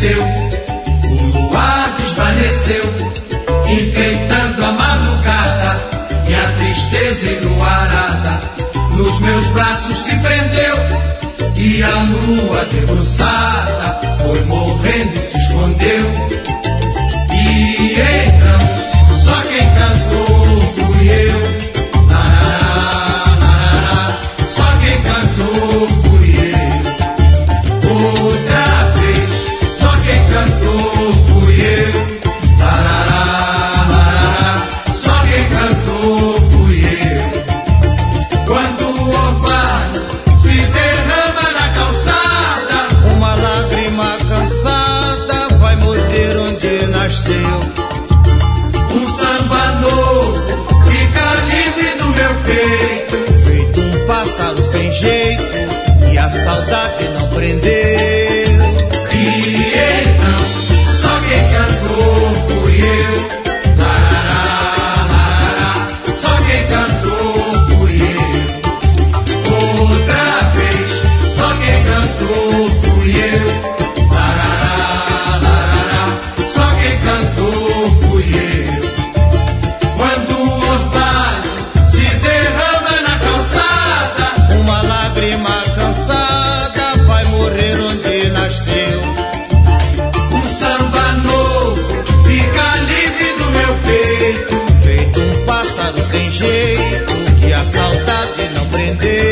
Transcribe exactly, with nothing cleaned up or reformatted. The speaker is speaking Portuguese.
escureceu, o luar desvaneceu, enfeitando a madrugada, e a tristeza enluarada nos meus braços se prendeu, e a lua debruçada foi morrendo e se escondeu. E então, só quem cantou fui eu. Larará, larará, só quem cantou fui eu. Outra vez, só quem cantou fui eu. Larará, larará, só quem cantou fui eu. Quando o orvalho se derrama na calçada, uma lágrima cansada vai morrer onde nasceu. Um samba novo fica livre do meu peito, feito um pássaro sem jeito, e a saudade não prendeu. E então, só quem cantou fui eu. Larará, larará, só quem cantou fui eu. Outra vez, só quem cantou fui eu. Larará, larará, só quem cantou fui eu. Quando o orvalho se derrama na calçada, uma lágrima cansada vai morrer onde nasceu. um samba novo fica livre do meu peito, feito um pássaro sem jeito, que a saudade não prendeu.